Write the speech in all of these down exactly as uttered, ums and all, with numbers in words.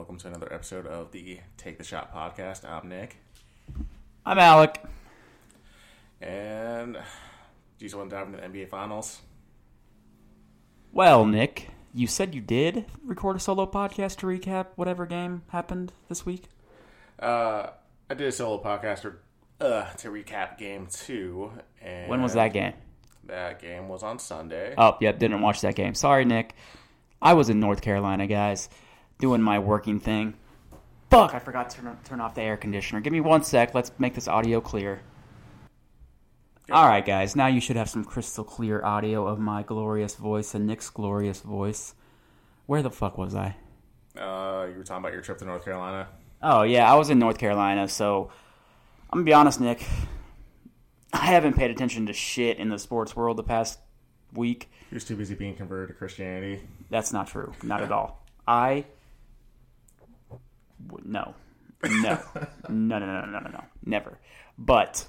welcome to another episode of the Take the Shot podcast. I'm Nick. I'm Alec. And do you just want to dive into the N B A Finals? Well, Nick, you said you did record a solo podcast to recap whatever game happened this week? Uh, I did a solo podcast to, uh, to recap game two. And when was that game? That game was on Sunday. Oh, yep, didn't watch that game. Sorry, Nick. I was in North Carolina, guys, doing my working thing. Fuck, I forgot to turn, turn off the air conditioner. Give me one sec. Let's make this audio clear. Good. All right, guys. Now you should have some crystal clear audio of my glorious voice and Nick's glorious voice. Where the fuck was I? Uh, you were talking about your trip to North Carolina. Oh, yeah, I was in North Carolina, so I'm going to be honest, Nick. I haven't paid attention to shit in the sports world the past week. You're too busy being converted to Christianity. That's not true. Not at all. I... No. No. No, no, no, no, no, no. Never. But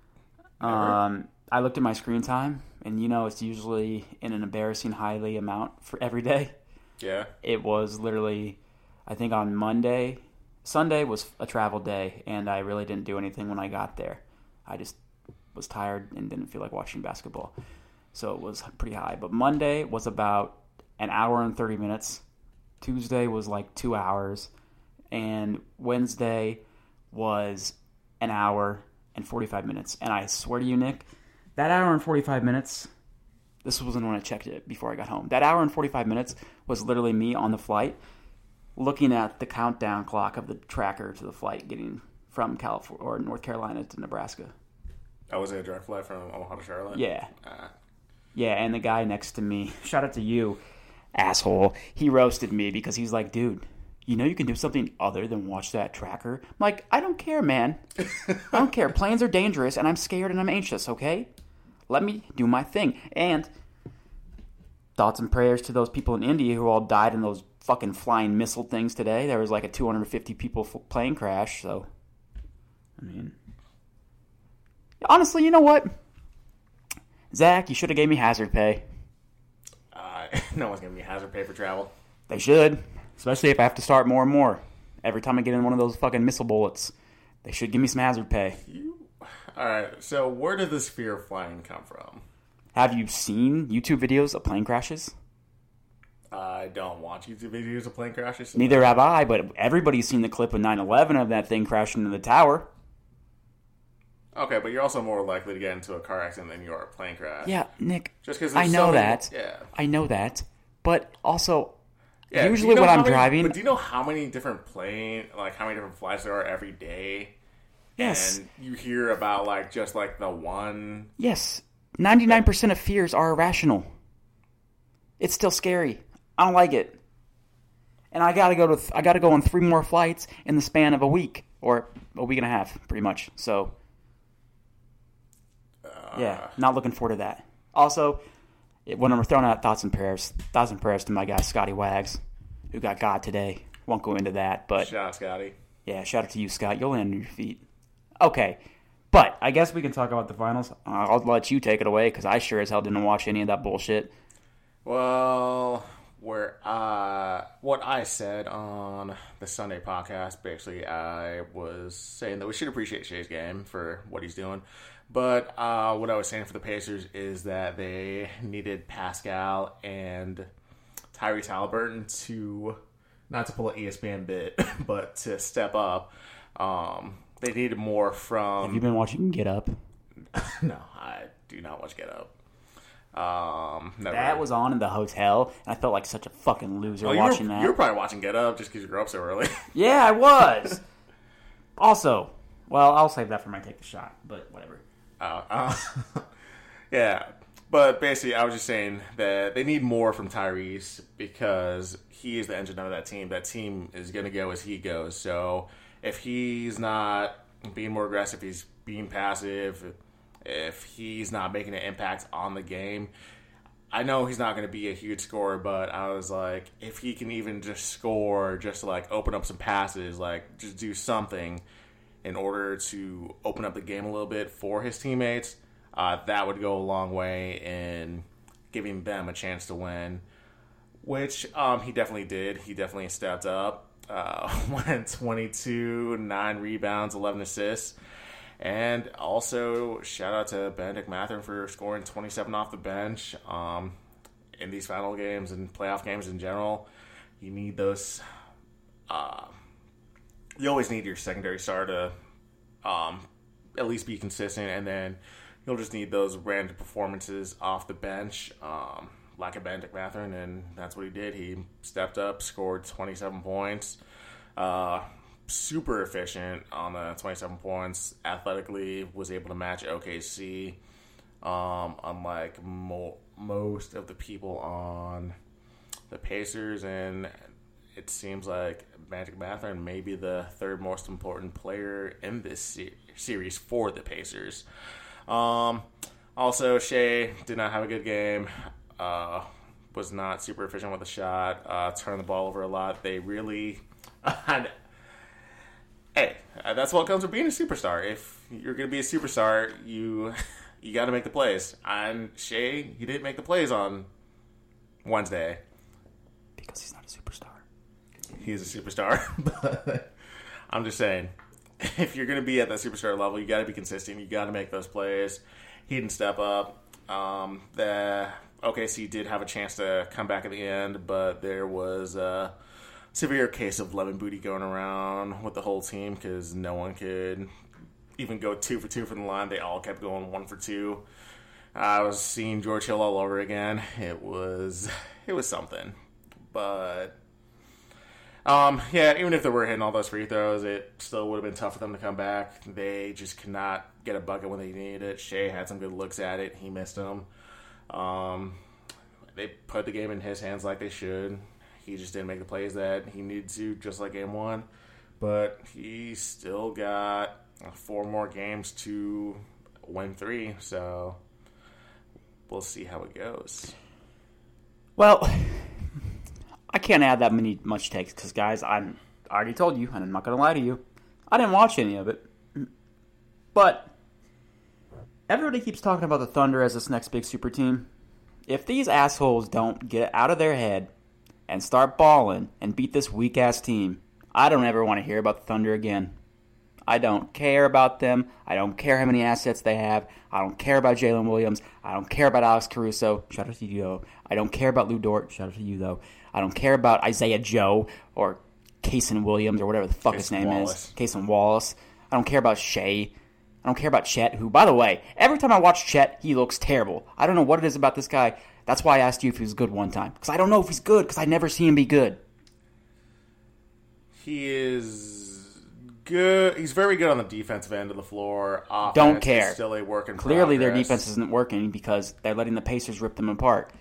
um, I looked at my screen time, and you know it's usually in an embarrassing highly amount for every day. Yeah. It was literally, I think on Monday, Sunday was a travel day, and I really didn't do anything when I got there. I just was tired and didn't feel like watching basketball. So it was pretty high. But Monday was about an hour and thirty minutes. Tuesday was like two hours. And Wednesday was an hour and forty-five minutes. And I swear to you, Nick, that hour and forty-five minutes, this wasn't when I checked it before I got home. That hour and forty-five minutes was literally me on the flight looking at the countdown clock of the tracker to the flight getting from California or North Carolina to Nebraska. Oh, was it a direct flight from Omaha to Charlotte? Yeah. Uh. Yeah, and the guy next to me, shout out to you, asshole, he roasted me because he's like, dude, you know you can do something other than watch that tracker? I'm like, I don't care, man. I don't care. Planes are dangerous, and I'm scared and I'm anxious, okay? Let me do my thing. And thoughts and prayers to those people in India who all died in those fucking flying missile things today. There was like a two hundred fifty people plane crash, so, I mean, honestly, you know what? Zach, you should have gave me hazard pay. Uh, no one's giving me hazard pay for travel. They should. Especially if I have to start more and more. Every time I get in one of those fucking missile bullets, they should give me some hazard pay. You... Alright, so where did this fear of flying come from? Have you seen YouTube videos of plane crashes? I don't watch YouTube videos of plane crashes. So Neither have I, but everybody's seen the clip of nine eleven of that thing crashing into the tower. Okay, but you're also more likely to get into a car accident than you are a plane crash. Yeah, Nick, Just because I know so that. Many, yeah. I know that. But also, yeah, usually you know when I'm many, driving... But do you know how many different plane, like how many different flights there are every day? Yes. And you hear about like just like the one... Yes. ninety-nine percent of fears are irrational. It's still scary. I don't like it. And I gotta go to th- I gotta go on three more flights in the span of a week. Or a week and a half, pretty much. So... Yeah, not looking forward to that. Also, when I'm throwing out thoughts and prayers, thoughts and prayers to my guy Scotty Wags, who got God today. Won't go into that, but shout out, Scotty. Yeah, shout out to you, Scott. You'll land on your feet. Okay, but I guess we can talk about the finals. I'll let you take it away because I sure as hell didn't watch any of that bullshit. Well, where uh, what I said on the Sunday podcast, basically, I was saying that we should appreciate Shai's game for what he's doing. But uh, what I was saying for the Pacers is that they needed Pascal and Tyrese Halliburton to, not to pull an E S P N bit, but to step up. Um, they needed more from... Have you been watching Get Up? No, I do not watch Get Up. Um, never. That was on in the hotel, and I felt like such a fucking loser oh, watching you were, that. You were probably watching Get Up just because you grew up so early. Yeah, I was. Also, well, I'll save that for my take the shot, but whatever. Uh, uh, yeah, but basically I was just saying that they need more from Tyrese because he is the engine of that team. That team is going to go as he goes. So if he's not being more aggressive, he's being passive, if he's not making an impact on the game, I know he's not going to be a huge scorer, but I was like, if he can even just score, just to like open up some passes, like just do something in order to open up the game a little bit for his teammates, uh, that would go a long way in giving them a chance to win, which um, he definitely did. He definitely stepped up. Uh, went twenty-two, nine rebounds, eleven assists. And also, shout out to Benedict Mathurin for scoring twenty-seven off the bench. Um, in these final games and playoff games in general, you need those. Uh, you always need your secondary star to um, at least be consistent, and then you'll just need those random performances off the bench, um, like a Benedict Mathurin, and that's what he did. He stepped up, scored twenty-seven points. Uh, super efficient on the twenty-seven points. Athletically, was able to match O K C. Um, unlike mo- most of the people on the Pacers, and it seems like Benedict Mathurin may be the third most important player in this se- series for the Pacers. Um, also, Shea did not have a good game. Uh, was not super efficient with the shot. Uh, turned the ball over a lot. They really... hey, that's what comes with being a superstar. If you're going to be a superstar, you you got to make the plays. And Shea, he didn't make the plays on Wednesday. Because he's not a superstar. He's a superstar. But I'm just saying, if you're going to be at that superstar level, you got to be consistent. You got to make those plays. He didn't step up. Um, the O K C did have a chance to come back at the end, but there was a severe case of lemon booty going around with the whole team because no one could even go two for two from the line. They all kept going one for two. I was seeing George Hill all over again. It was it was something. But um, yeah, even if they were hitting all those free throws, it still would have been tough for them to come back. They just could not get a bucket when they needed it. Shea had some good looks at it. He missed them. Um, they put the game in his hands like they should. He just didn't make the plays that he needed to, just like game one. But he still got four more games to win three, so we'll see how it goes. Well, I can't add that many much takes because, guys, I'm, I already told you, and I'm not going to lie to you, I didn't watch any of it. But everybody keeps talking about the Thunder as this next big super team. If these assholes don't get out of their head and start balling and beat this weak-ass team, I don't ever want to hear about the Thunder again. I don't care about them. I don't care how many assets they have. I don't care about Jalen Williams. I don't care about Alex Caruso. Shout out to you, though. I don't care about Lou Dort. Shout out to you, though. I don't care about Isaiah Joe or Cason Williams or whatever the fuck his name Wallace. is. Cason Wallace. I don't care about Shea. I don't care about Chet, who, by the way, every time I watch Chet, he looks terrible. I don't know what it is about this guy. That's why I asked you if he was good one time. Because I don't know if he's good, because I never see him be good. He is good. He's very good on the defensive end of the floor. Offense Don't care. is still a work in Clearly their progress. defense isn't working because they're letting the Pacers rip them apart.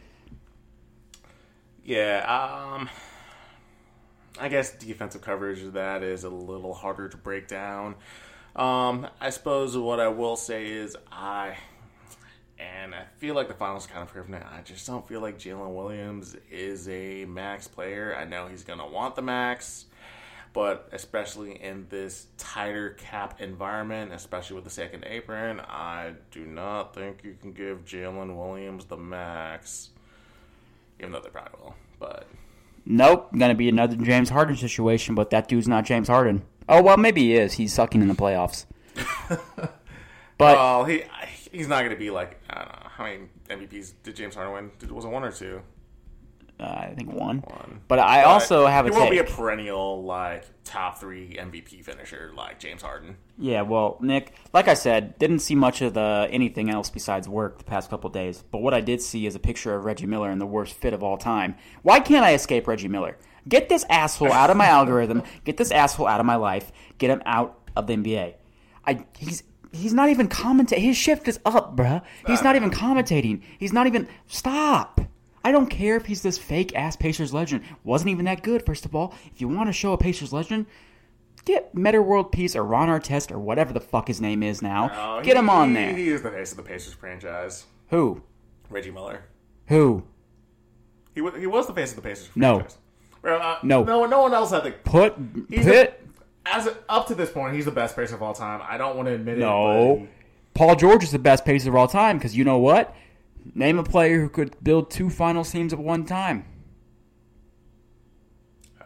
Yeah, um, I guess defensive coverage of that is a little harder to break down. Um, I suppose what I will say is I, and I feel like the finals kind of proven it, I just don't feel like Jalen Williams is a max player. I know he's going to want the max, but especially in this tighter cap environment, especially with the second apron, I do not think you can give Jalen Williams the max, even though they probably will, but... Nope, going to be another James Harden situation, but that dude's not James Harden. Oh, well, maybe he is. He's sucking in the playoffs. But well, he he's not going to be like, I don't know, how many M V Ps did James Harden win? Did, was it one or two? uh, I think one. One. But I But also have a He won't take. be a perennial, like, top three M V P finisher like James Harden. Yeah, well, Nick, like I said, didn't see much of the anything else besides work the past couple days. But what I did see is a picture of Reggie Miller in the worst fit of all time. Why can't I escape Reggie Miller? Get this asshole out of my algorithm. Get this asshole out of my life. Get him out of the N B A. I he's he's not even commentating. His shift is up, bruh. He's not even commentating. He's not even stop. I don't care if he's this fake ass Pacers legend. Wasn't even that good. First of all, if you want to show a Pacers legend, get Meta World Peace or Ron Artest or whatever the fuck his name is now. Oh, get he, him on he, there. He is the face of the Pacers franchise. Who? Reggie Miller. Who? He was, he was the face of the Pacers No. franchise. Well, uh, No. no. No one else had the... Put He's put. a, as a, up to this point, he's the best Pacer of all time. I don't want to admit it. No. But he, Paul George is the best Pacer of all time because you know what? Name a player who could build two finals teams at one time. uh,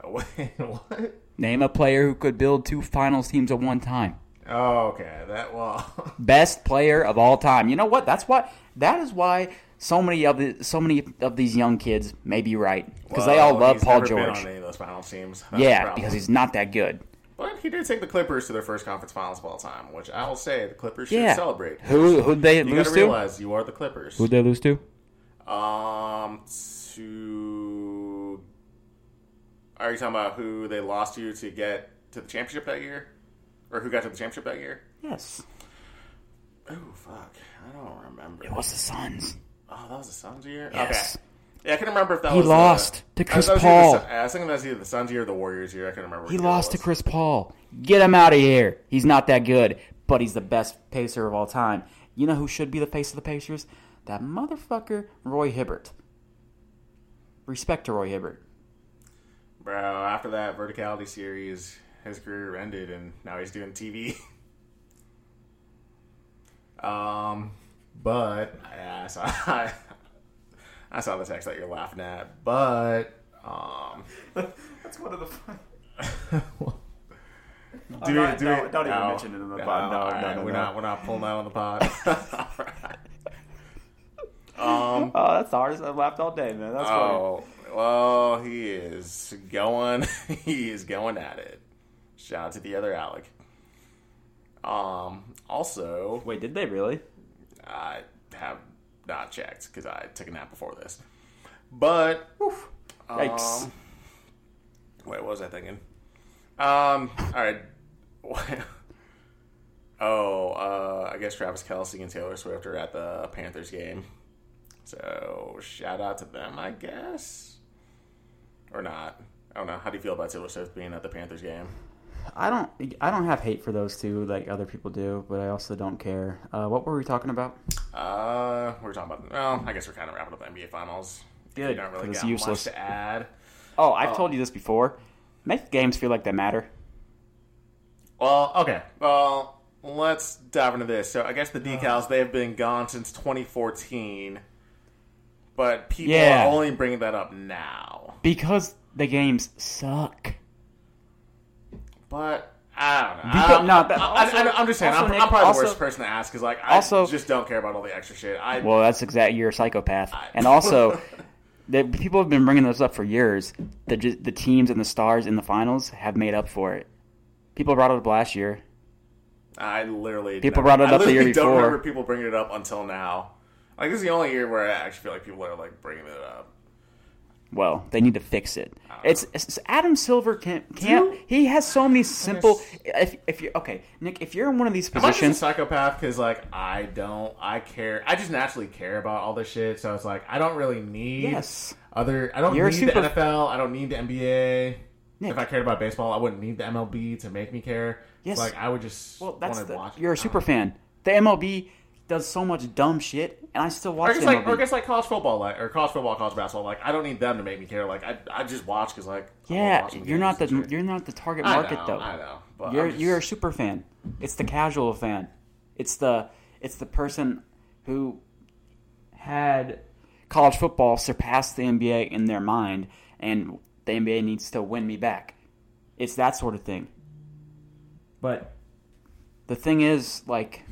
Wait, what? Name a player who could build two finals teams at one time. Oh, okay. That well. Best player of all time. You know what? That's why. That is why so many of the so many of these young kids may be right because well, they all love he's Paul never George. Been on any of those finals teams. That's yeah, because he's not that good. But he did take the Clippers to their first conference finals of all time, which I will say the Clippers should yeah. celebrate. Who who'd they you lose gotta to? realize you are the Clippers. Who'd they lose to? Um, to are you talking about who they lost to to get to the championship that year, or who got to the championship that year? Yes. Oh fuck, I don't remember. It was the Suns. Oh, that was the Suns year. Yes. Okay. Yeah, I can remember if that he was. He lost the, to Chris I, Paul. The, I was thinking that was either the Suns year or the Warriors year. I can remember. He lost to Chris Paul. Get him out of here. He's not that good, but he's the best Pacer of all time. You know who should be the face of the Pacers? That motherfucker, Roy Hibbert. Respect to Roy Hibbert. Bro, after that Verticality series, his career ended, and now he's doing T V. um, but yeah, so I, I saw the text that you're laughing at, but um, that's one of the fun. do not, do no, don't even no, mention it in the no, pod. No, all no, right, no, we're no. not we're not pulling that on the pod. All right. Um, oh, that's the hardest I've laughed all day, man. That's oh, funny. Well, he is going. He is going at it. Shout out to the other Alec. Um. Also, wait, did they really? I have not checked because I took a nap before this. But, Oof. Yikes! Um, wait, what was I thinking? Um. All right. oh, uh, I guess Travis Kelce and Taylor Swift are at the Panthers game. So, shout out to them, I guess. Or not. I don't know. How do you feel about Taylor Swift being at the Panthers game? I don't. I don't have hate for those two like other people do, but I also don't care. Uh, what were we talking about? Uh, we we're talking about. Well, I guess we're kind of wrapping up the N B A Finals. Good. We don't really It's got useless. much to add. Oh, I've Oh. told you this before. Make games feel like they matter. Well, okay. Well, let's dive into this. So, I guess the decals they have been gone since twenty fourteen, but people Yeah. are only bringing that up now. Because the games suck. But I don't know. Because- I don't- no, but I, also- I, I'm just saying. also, I'm, Nick, I'm probably also- the worst person to ask because, like, I also- just don't care about all the extra shit. I Well, that's exactly you're a psychopath. I- And also, the people have been bringing this up for years. The the teams and the stars in the finals have made up for it. People brought it up last year. I literally People never- brought it I up the year literally don't before. remember people bringing it up until now. Like, this is the only year where I actually feel like people are like bringing it up. Well, they need to fix it. I don't It's, it's Adam Silver can't can't. Do- He has so many simple. If if you okay, Nick, if you're in one of these Am I just a positions, psychopath? Because like I don't, I care. I just naturally care about all this shit. So it's like I don't really need yes, other. I don't You're a need super- the N F L. I don't need the N B A. Nick. If I cared about baseball, I wouldn't need the M L B to make me care. Yes. Like I would just well, that's want to the, watch. you're a super fan. The M L B does so much dumb shit, and I still Or watch I guess the like, M L B. or I guess like college football, like or college football, college basketball. Like I don't need them to make me care. Like I, I just watch because like I love yeah, watching you're not the games and shit. you're not the target I market know, though. I know, but You're I'm just- you're a super fan. It's the casual fan. It's the it's the person who had college football surpass the N B A in their mind, and the N B A needs to win me back. It's that sort of thing. But the thing is, like,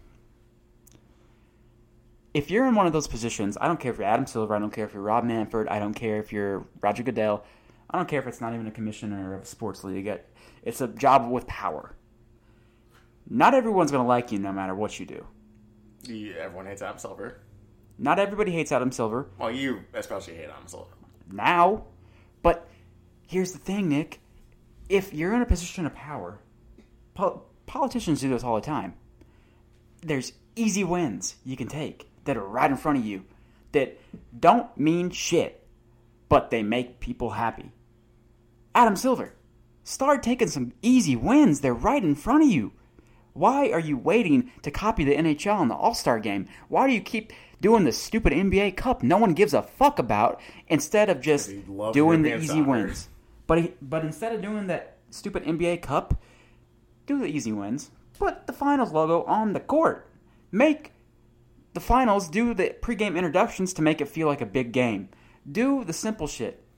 if you're in one of those positions, I don't care if you're Adam Silver, I don't care if you're Rob Manfred, I don't care if you're Roger Goodell, I don't care if it's not even a commissioner of a sports league. It's a job with power. Not everyone's going to like you no matter what you do. Yeah, everyone hates Adam Silver. Not everybody hates Adam Silver Well, you especially hate Adam Silver. now. But here's the thing, Nick. If you're in a position of power, po- politicians do this all the time. There's easy wins you can take that are right in front of you that don't mean shit, but they make people happy. Adam Silver, start taking some easy wins. They're right in front of you. Why are you waiting to copy the N H L and the All-Star Game? Why do you keep doing the stupid N B A Cup no one gives a fuck about instead of just He loves doing the European easy soccer. wins? But he, but instead of doing that stupid N B A Cup, do the easy wins. Put the finals logo on the court. Make the finals do the pregame introductions to make it feel like a big game. Do the simple shit.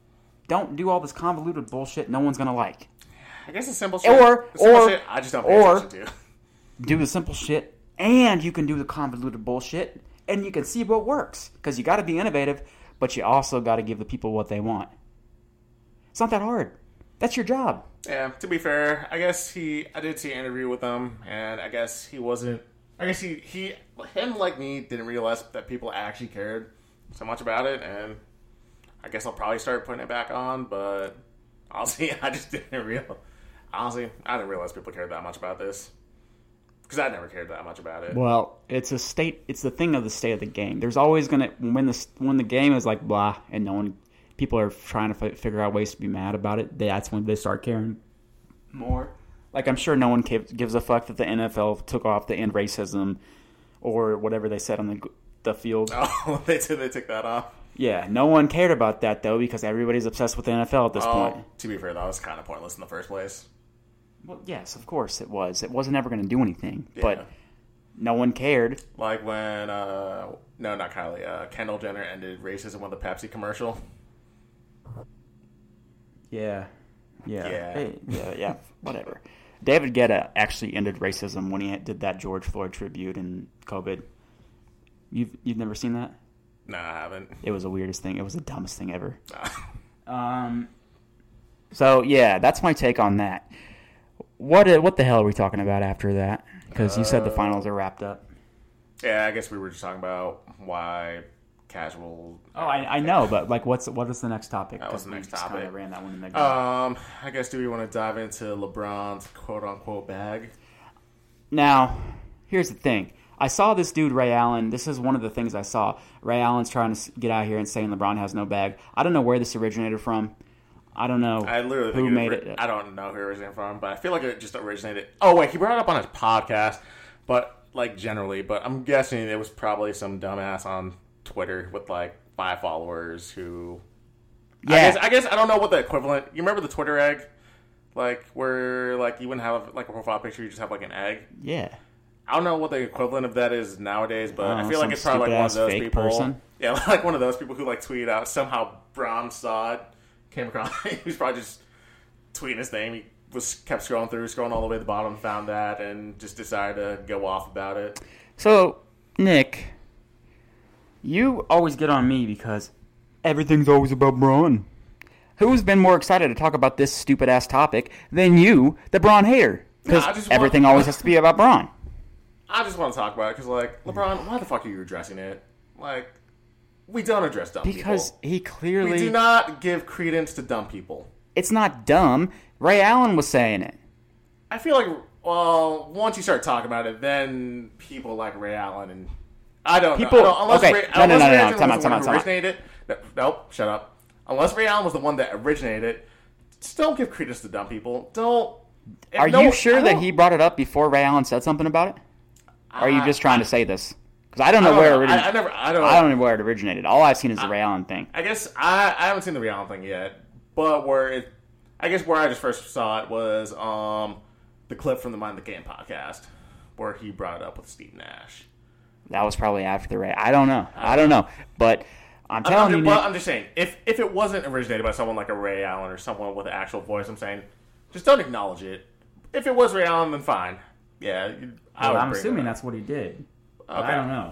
don't do all this convoluted bullshit no one's going to like. I guess the simple shit. Or, the simple or, shit, I just don't pay or attention to. do the simple shit, and you can do the convoluted bullshit, and you can see what works. Because you got to be innovative, but you also got to give the people what they want. It's not that hard. That's your job. Yeah, to be fair, I guess he, I did see an interview with him, and I guess he wasn't, I guess he, he, him like me, didn't realize that people actually cared so much about it, and I guess I'll probably start putting it back on, but honestly, I just didn't realize, honestly, I didn't realize people cared that much about this. Because I never cared that much about it. Well, it's a state, it's the thing of the state of the game. There's always going to, when the, when the game is like blah, and no one, people are trying to f- figure out ways to be mad about it, that's when they start caring more. Like, I'm sure no one gives a fuck that the N F L took off the end racism or whatever they said on the the field. Oh, they did. They took that off. Yeah, no one cared about that, though, because everybody's obsessed with the N F L at this oh, point. To be fair, that was kind of pointless in the first place. Well, yes, of course it was. It wasn't ever going to do anything, Yeah. but no one cared. Like when, uh, no, not Kylie, uh, Kendall Jenner ended racism with a Pepsi commercial. Yeah. Yeah. Yeah. Hey, yeah, yeah, whatever. David Guetta actually ended racism when he did that George Floyd tribute in COVID. You've you've never seen that? Nah, I haven't. It was the weirdest thing. It was the dumbest thing ever. um. So yeah, that's my take on that. What what the hell are we talking about after that? Because you said the finals are wrapped up. Yeah, I guess we were just talking about why casual. Oh, I, I know, but like, what's what is the next topic? That was the next topic. Kind of ran that one in the Um, I guess do we want to dive into LeBron's quote unquote bag? Now, here's the thing. I saw this dude, Ray Allen. This is one of the things I saw. Ray Allen's trying to get out here and saying LeBron has no bag. I don't know where this originated from. I don't know I literally who think made it, it. I don't know who it originated from, but I feel like it just originated. Oh wait, he brought it up on his podcast, but like generally. But I'm guessing it was probably some dumbass on Twitter with like five followers who. Yeah. I guess I guess I don't know what the equivalent. You remember the Twitter egg, like where like you wouldn't have like a profile picture, you just have like an egg. Yeah. I don't know what the equivalent of that is nowadays, but I, I feel know, like it's probably like one of some those fake people. person. Yeah, like one of those people who like tweeted out somehow Braun saw it, came across. He was probably just tweeting his name. He was kept scrolling through, scrolling all the way to the bottom, found that, and just decided to go off about it. So, Nick, you always get on me because everything's always about Braun. Who's been more excited to talk about this stupid ass topic than you, the Braun hater? Because Nah, I just everything want- always has to be about Braun. I just want to talk about it because, like, LeBron, why the fuck are you addressing it? Like, we don't address dumb Because people. he clearly... We do not give credence to dumb people. It's not dumb. Ray Allen was saying it. I feel like, well, once you start talking about it, then people like Ray Allen and I don't People- know. I don't, unless okay, Ray, no, no, unless no, Ray no, Allen time was out, the time one out, who time out. originated it. No, nope, shut up. Unless Ray Allen was the one that originated it, just don't give credence to dumb people. Don't. if Are no- you sure I that don't- he brought it up before Ray Allen said something about it? Or are you I- just trying I- to say this? Because I don't I know don't where know. it originated. I, I never. I don't. I don't know where it originated. All I've seen is the Ray Allen thing. I guess I, I haven't seen the Ray Allen thing yet, but where it, I guess where I just first saw it was um the clip from the Mind the Game podcast where he brought it up with Steve Nash. That was probably after the Ray. I don't know. I don't know. But I'm I'm, telling I'm, you, just, Nick, well, I'm just saying, if if it wasn't originated by someone like a Ray Allen or someone with an actual voice, I'm saying, just don't acknowledge it. If it was Ray Allen, then fine. Yeah, you- I well, would I'm bring assuming that up. that's what he did. But Okay. I don't know.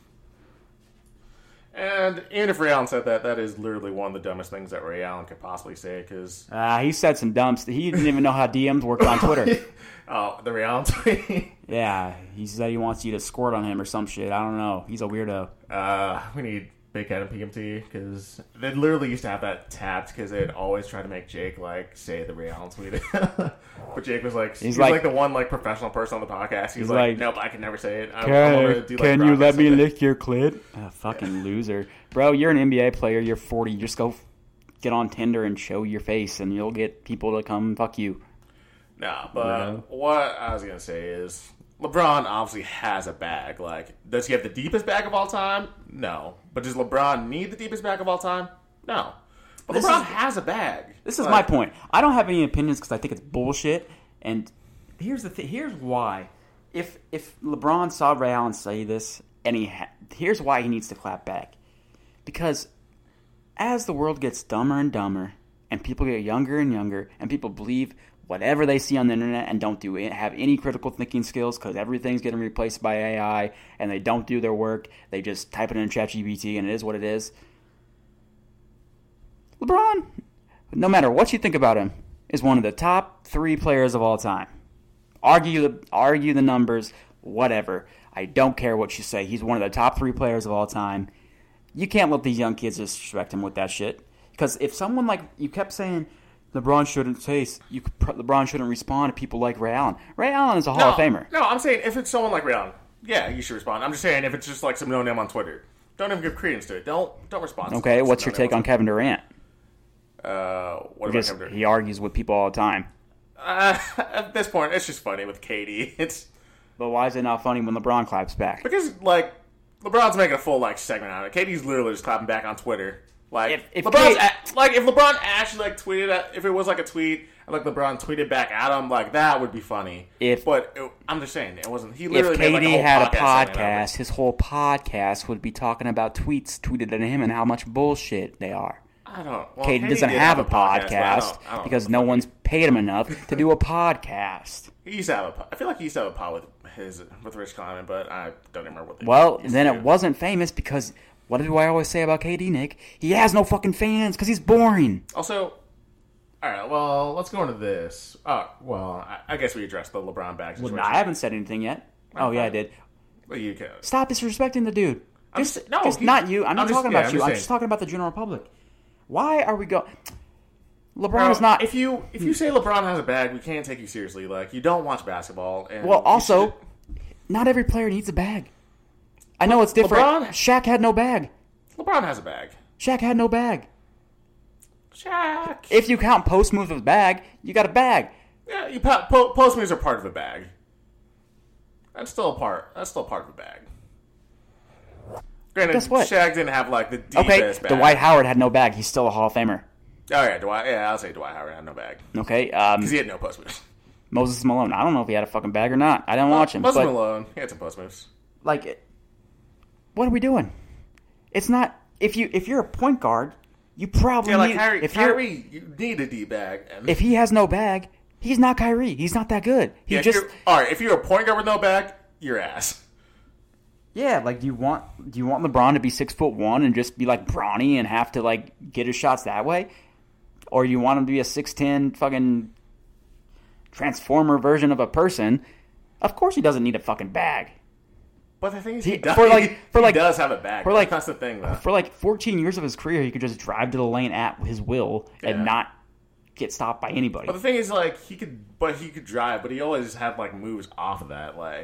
And even if Ray Allen said that, that is literally one of the dumbest things that Ray Allen could possibly say, because... Uh, he said some dumb stuff. He didn't even know how D Ms worked on Twitter. Oh, the Ray Allen tweet. Yeah, he said he wants you to squirt on him or some shit. I don't know. He's a weirdo. Uh, we need Big Head and P M T, because they literally used to have that tapped, because they'd always try to make Jake, like, say the Ray Allen tweet. But Jake was like, he's, he's like, like the one, like, professional person on the podcast. He's, he's like, like, nope, I can never say it. I, Can, I'm gonna do, like, can you let me someday. lick your clit? Ah, fucking loser. Bro, you're an N B A player. You're forty. You just go get on Tinder and show your face, and you'll get people to come fuck you. No, but Yeah. what I was going to say is, LeBron obviously has a bag. Like, does he have the deepest bag of all time? No. But does LeBron need the deepest bag of all time? No. But This LeBron is- has a bag. This is Like, my point. I don't have any opinions because I think it's bullshit. And here's the thing. Here's why. If if LeBron saw Ray Allen say this, and he ha- here's why he needs to clap back. Because as the world gets dumber and dumber, and people get younger and younger, and people believe whatever they see on the internet and don't do it, have any critical thinking skills because everything's getting replaced by A I, and they don't do their work. They just type it in ChatGPT, and it is what it is. LeBron, no matter what you think about him, is one of the top three players of all time. Argue the argue the numbers, whatever. I don't care what you say. He's one of the top three players of all time. You can't let these young kids disrespect him with that shit. Because if someone like you kept saying LeBron shouldn't say you LeBron shouldn't respond to people like Ray Allen. Ray Allen is a Hall no, of Famer. No, I'm saying if it's someone like Ray Allen, yeah, you should respond. I'm just saying if it's just like some no name on Twitter, don't even give credence to it. Don't don't respond. Okay, to what's your take on Kevin Durant? Uh, what about just, Kevin Durant? He argues with people all the time. Uh, at this point, it's just funny with K D. It's but why is it not funny when LeBron claps back? because like LeBron's making a full like segment out of it. K D's literally just clapping back on Twitter. Like If- if LeBron's K- a- like if LeBron actually like tweeted at, if it was like a tweet and like LeBron tweeted back at him, like that would be funny. If- but it, I'm just saying it wasn't. He If literally made, K D like, a whole had a podcast segment out of it. podcast, his whole podcast would be talking about tweets tweeted at him and how much bullshit they are. I don't. Well, K D doesn't did have a but I podcast don't- I don't because know. no one's paid him enough to do a podcast. He used to have a. po- I feel like he used to have a pod with his with Rich Kleiman, but I don't remember what. They Well, used then to it do. wasn't famous because what do I always say about K D, Nick? He has no fucking fans because he's boring. Also, all right. Well, let's go into this. Oh, well, I, I guess we addressed the LeBron bag situation. I haven't said anything yet. Oh, yeah, I did. Well, you can. Stop disrespecting the dude. I'm Just, just- no, just he- not you. I'm I'm not just- talking yeah, about I'm you. just I'm saying. just talking about the general public. Why are we go? LeBron Bro, is not. If you if you say LeBron has a bag, we can't take you seriously. Like you don't watch basketball. And Well, you also, should- not every player needs a bag. I know it's different. LeBron- Shaq had no bag. LeBron has a bag. Shaq had no bag. Shaq. If you count post moves with bag, you got a bag. Yeah, you po- po- post moves are part of a bag. That's still a part. That's still part of a bag. Granted, Guess what? Shaq didn't have like the deepest Okay, bag. Dwight Howard had no bag. He's still a Hall of Famer. Oh yeah, Dwight. Yeah, I'll say Dwight Howard had no bag Okay, um, because he had no post moves. Moses Malone. I don't know if he had a fucking bag or not. I didn't watch him. Moses But Malone, he had some post moves. like, what are we doing? It's not if you if you're a point guard, you probably Yeah, like need, Kyrie. if you're Kyrie, you need a D bag. And if he has no bag, he's not Kyrie. He's not that good. He yeah, if just you're- all right. If you're a point guard with no bag, you're ass. yeah. Like, do you want do you want LeBron to be six foot one and just be like brawny and have to like get his shots that way, or you want him to be a six ten fucking transformer version of a person? Of course, he doesn't need a fucking bag. But the thing is, He- he, does, for, like- he, for, he like- does have a bag. for, like- that's the thing, though. For like fourteen years of his career, he could just drive to the lane at his will and Yeah. not get stopped by anybody. But the thing is, like, he could, but he could drive, but he always had like moves off of that, like,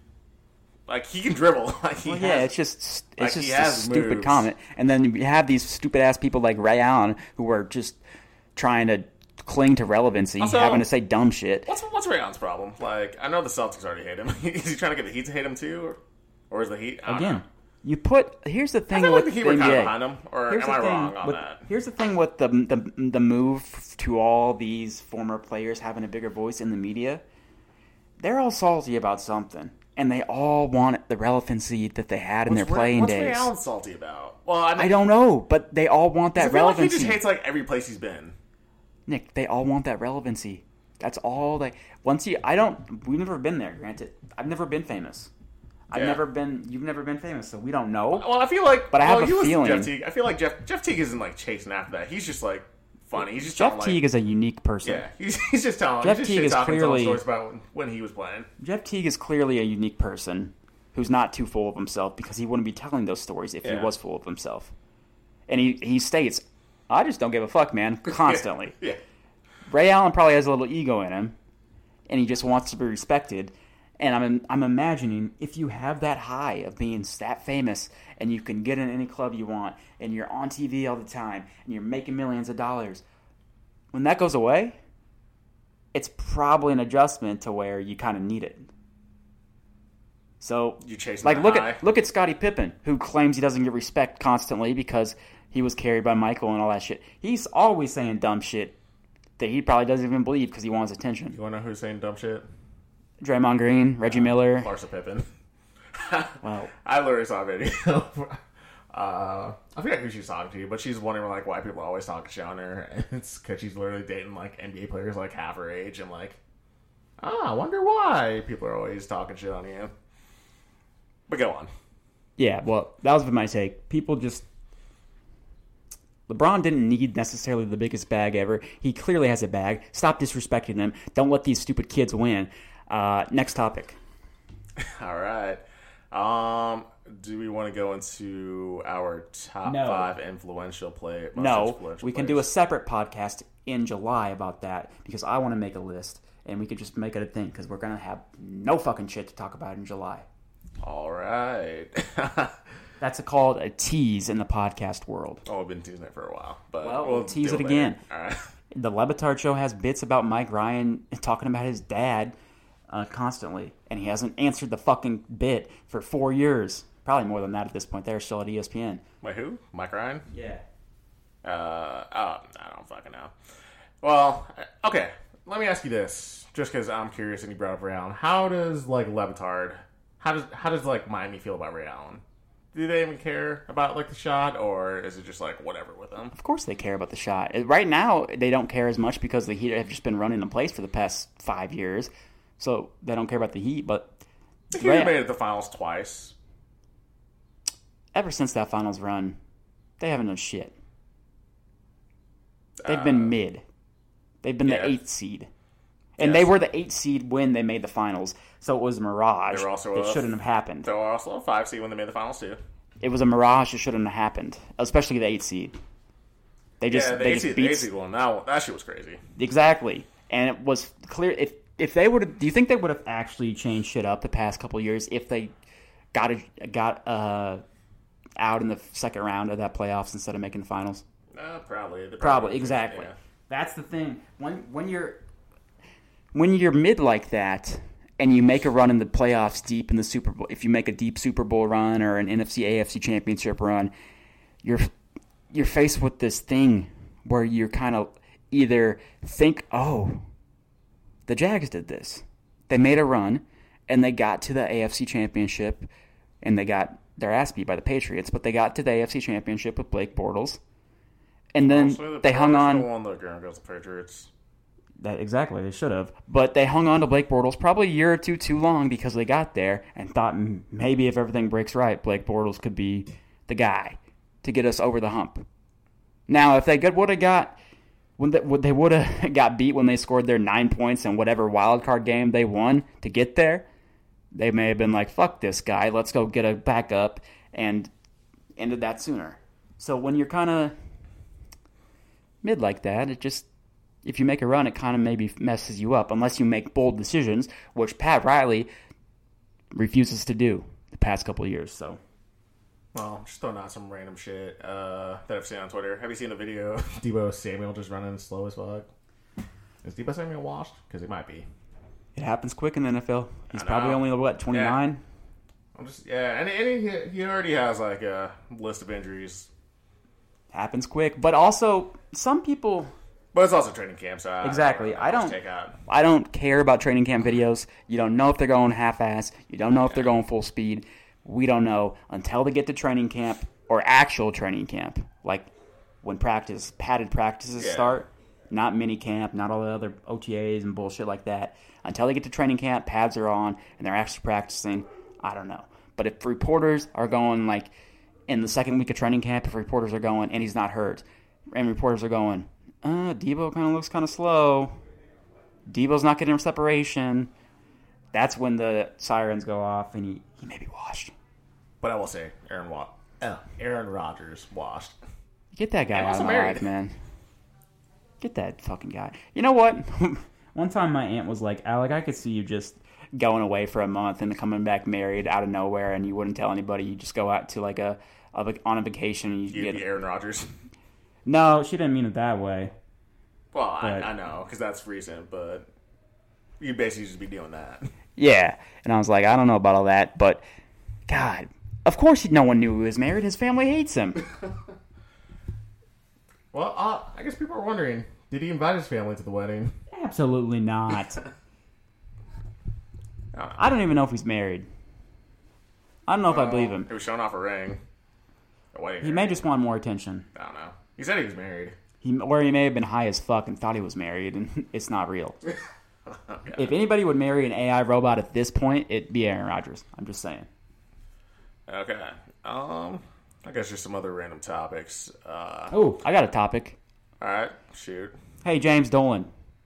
like he can dribble. Like, he Well, has, yeah, it's just it's like, just he a has stupid moves. comment. And then you have these stupid ass people like Ray Allen who are just trying to cling to relevancy, Also- having to say dumb shit. What's what's Ray Allen's problem? Like, I know the Celtics already hate him. Is he trying to get the Heat to hate him too, or, or is the Heat I don't Again, know. you put here's the I thing feel with like the Heat the were kind of N B A. behind him, or Here's am the I thing wrong on with- that? Here's the thing with the, the the move to all these former players having a bigger voice in the media. They're all salty about something, and they all want the relevancy that they had in What's their Ray- playing what's days. Ray Allen salty about? Well, I, mean, I don't know, but they all want that I feel like he relevancy. just hates like every place he's been. Nick, they all want that relevancy. That's all they. Once you, I don't. We've never been there. Granted, I've never been famous. I've Yeah. never been. You've never been famous, so we don't know. Well, I feel like, But I have well, a you listen to feeling- Jeff Teague. I feel like Jeff Jeff Teague isn't like chasing after that. He's just like funny. He's just Jeff telling, Teague like, is a unique person. yeah. He's, he's just telling. Jeff he's just Teague is shit-talking, clearly- telling stories about when, when he was playing. Jeff Teague is clearly a unique person who's not too full of himself because he wouldn't be telling those stories if Yeah. he was full of himself. And he he states, "I just don't give a fuck, man," constantly. Yeah. Ray Allen probably has a little ego in him, and he just wants to be respected. And I'm I'm imagining if you have that high of being that famous, and you can get in any club you want, and you're on T V all the time, and you're making millions of dollars, when that goes away, it's probably an adjustment to where you kind of need it. So, You chasing like that look high. at look at Scottie Pippen, who claims he doesn't get respect constantly because he was carried by Michael and all that shit. He's always saying dumb shit that he probably doesn't even believe because he wants attention. You want to know who's saying dumb shit? Draymond Green, Reggie Miller. Larsa Pippen. Wow. I literally saw a video Uh, I forget who she's talking to, but she's wondering like why people are always talking shit on her. And it's because she's literally dating like N B A players like half her age, and like, ah, I wonder why people are always talking shit on you. But go on. Yeah, well, that was my take. People just LeBron didn't need necessarily the biggest bag ever. He clearly has a bag. Stop disrespecting them. Don't let these stupid kids win. Uh, next topic. All right. Um, do we want to go into our top No. five influential play? most No, influential we can players? do a separate podcast in July about that because I want to make a list and we could just make it a thing because we're going to have no fucking shit to talk about in July. All right. That's a, called a tease in the podcast world. Oh, we've been teasing it for a while, but Well, we'll we'll tease do it later. again. All right. The Levitard Show has bits about Mike Ryan talking about his dad uh, constantly, and he hasn't answered the fucking bit for four years. Probably more than that at this point. They're still at E S P N. Wait, who? Mike Ryan? Yeah. Uh, oh, I don't fucking know. Well, okay. Let me ask you this, just because I'm curious and you brought up Ray Allen. How does like Levitard? How does how does like Miami feel about Ray Allen? Do they even care about like the shot, or is it just like whatever with them? Of course they care about the shot. Right now, they don't care as much because the Heat have just been running the place for the past five years. So they don't care about the Heat, but The Heat Ray- made it to the finals twice. ever since that finals run, they haven't done shit. They've Uh, been mid. They've been yeah. the eighth seed. And Yes. they were the eighth seed when they made the finals. So it was a mirage. They were also It a- shouldn't have happened. They were also a five seed when they made the finals too. It was a mirage. It shouldn't have happened. Especially the eighth seed. They just Yeah, the they eight just seed, beat the eight seed one. That that shit was crazy. exactly. And it was clear if if they would have. Do you think they would have actually changed shit up the past couple of years if they got a, got uh, out in the second round of that playoffs instead of making the finals? Uh, probably. They Probably, would've- exactly. yeah. That's the thing. When when you're when you're mid like that and you make a run in the playoffs deep in the Super Bowl, if you make a deep Super Bowl run or an N F C A F C championship run, you're you're faced with this thing where you're kind of either think, "Oh, the Jags did this. They made a run and they got to the A F C championship and they got their ass beat by the Patriots, but they got to the A F C championship with Blake Bortles." And then Honestly, the they hung Patriots on. go on the ground against the Patriots. That exactly, they should have. But they hung on to Blake Bortles probably a year or two too long because they got there and thought "M- maybe if everything breaks right, Blake Bortles could be the guy to get us over the hump. Now, if they would have got when they, would- they would have got beat when they scored their nine points in whatever wild card game they won to get there, they may have been like, "Fuck this guy, let's go get a backup," and ended that sooner. So when you're kind of mid like that, it just if you make a run, it kind of maybe messes you up unless you make bold decisions, which Pat Riley refuses to do the past couple of years. So Well, just throwing out some random shit uh, that I've seen on Twitter. Have you seen the video of Debo Samuel just running slow as fuck? Is Debo Samuel washed? Because he might be. it happens quick in the N F L. He's I probably know. only what twenty-nine. I'm just yeah, and, and he, he already has like a list of injuries, Happens quick, but also some people. but it's also training camp, so I, Exactly. I, I don't don't- take out. I don't care about training camp videos. You don't know if they're going half-ass. You don't know if they're going full speed. We don't know until they get to training camp or actual training camp, like when practice, padded practices Yeah. start, not mini camp, not all the other O T As and bullshit like that. Until they get to training camp, pads are on, and they're actually practicing. I don't know. But if reporters are going like in the second week of training camp, if reporters are going and he's not hurt, and reporters are going, uh, Debo kind of looks kind of slow. Debo's not getting separation. That's when the sirens go off and he, he may be washed. But I will say, Aaron Wa- uh, Aaron Rodgers washed. Get that guy And out also of my married. life, man. Get that fucking guy. You know what? One time my aunt was like, Alec, I could see you just going away for a month and coming back married out of nowhere and you wouldn't tell anybody. You just go out to like a, a vac- on a vacation and you You'd get... be Aaron Rodgers. No, she didn't mean it that way. Well, I, But- I know because that's recent, but you'd basically just be doing that. Yeah. And I was like, I don't know about all that, but God, of course no one knew he was married. His family hates him. Well, uh, I guess people are wondering, did he invite his family to the wedding? Absolutely not. I don't know. I don't even know if he's married. I don't know if I believe him. He was showing off a ring. A wedding He ring. may just want more attention. I don't know. He said he was married. He, or he may have been high as fuck and thought he was married, and it's not real. Okay. If anybody would marry an A I robot at this point, it'd be Aaron Rodgers. I'm just saying. Okay. Um, I guess just some other random topics. Uh, Oh, I got a topic. all right, shoot. Hey, James Dolan.